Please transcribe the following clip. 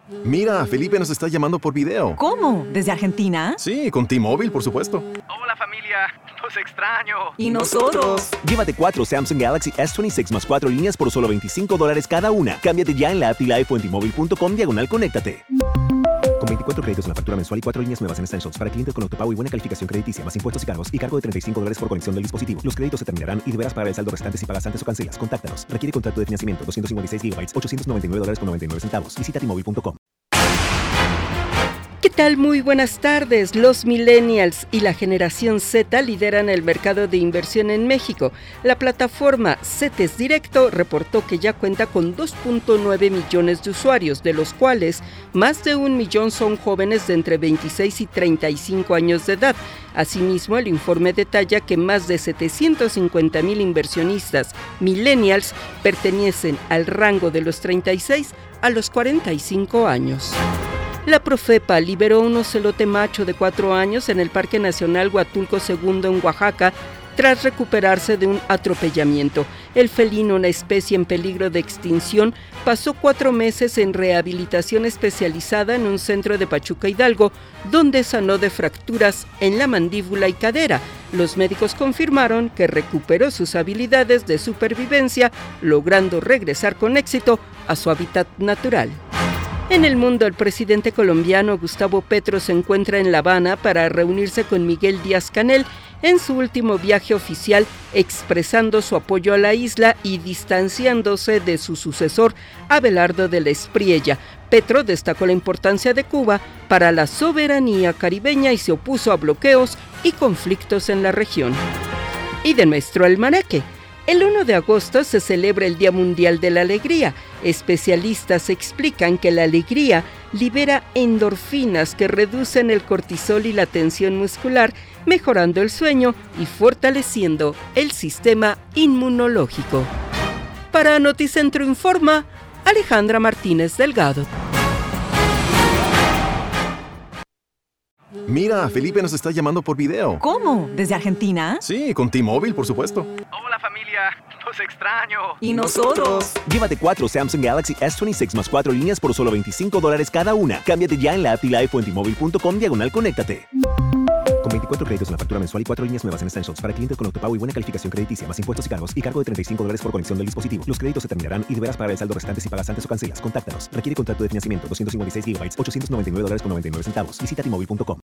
Mira, Felipe nos está llamando por video. ¿Cómo? ¿Desde Argentina? Sí, con T-Mobile, por supuesto. Hola familia, los extraño. ¿Y nosotros? Llévate 4 Samsung Galaxy S26 más 4 líneas por solo $25 cada una. Cámbiate ya en la app y la iPhone T-Mobile.com/conéctate. Con 24 créditos en la factura mensual y 4 líneas nuevas en Essentials para clientes con autopago y buena calificación crediticia, más impuestos y cargos, y cargo de $35 por conexión del dispositivo. Los créditos se terminarán y deberás pagar el saldo restante si pagas antes o cancelas. Contáctanos. Requiere contrato de financiamiento. 256 GB, $899.99. Visita T-Mobile.com. ¿Qué tal? Muy buenas tardes. Los millennials y la generación Z lideran el mercado de inversión en México. La plataforma CETES Directo reportó que ya cuenta con 2.9 millones de usuarios, de los cuales más de 1 millón son jóvenes de entre 26 y 35 años de edad. Asimismo, el informe detalla que más de 750,000 inversionistas millennials pertenecen al rango de los 36 a los 45 años. La Profepa liberó un ocelote macho de 4 años en el Parque Nacional Huatulco II en Oaxaca tras recuperarse de un atropellamiento. El felino, una especie en peligro de extinción, pasó 4 meses en rehabilitación especializada en un centro de Pachuca, Hidalgo, donde sanó de fracturas en la mandíbula y cadera. Los médicos confirmaron que recuperó sus habilidades de supervivencia, logrando regresar con éxito a su hábitat natural. En el mundo, el presidente colombiano Gustavo Petro se encuentra en La Habana para reunirse con Miguel Díaz-Canel en su último viaje oficial, expresando su apoyo a la isla y distanciándose de su sucesor, Abelardo de la Espriella. Petro destacó la importancia de Cuba para la soberanía caribeña y se opuso a bloqueos y conflictos en la región. Y de nuestro almanaque. El 1 de agosto se celebra el Día Mundial de la Alegría. Especialistas explican que la alegría libera endorfinas que reducen el cortisol y la tensión muscular, mejorando el sueño y fortaleciendo el sistema inmunológico. Para Noticentro Informa, Alejandra Martínez Delgado. Mira, Felipe nos está llamando por video. ¿Cómo? ¿Desde Argentina? Sí, con T-Mobile, por supuesto. Hola familia, los extraño. ¿Y nosotros? Llévate 4 Samsung Galaxy S26 más 4 líneas por solo $25 cada una. Cámbiate ya en la app y la iPhone T-Mobile.com/conéctate. Con 24 créditos en la factura mensual y 4 líneas nuevas en Essentials para clientes con autopago y buena calificación crediticia, más impuestos y cargos, y cargo de $35 por conexión del dispositivo. Los créditos se terminarán y deberás pagar el saldo restante si pagas antes o cancelas. Contáctanos. Requiere contrato de financiamiento. 256 GB, $899.99. Visita T-Mobile.com.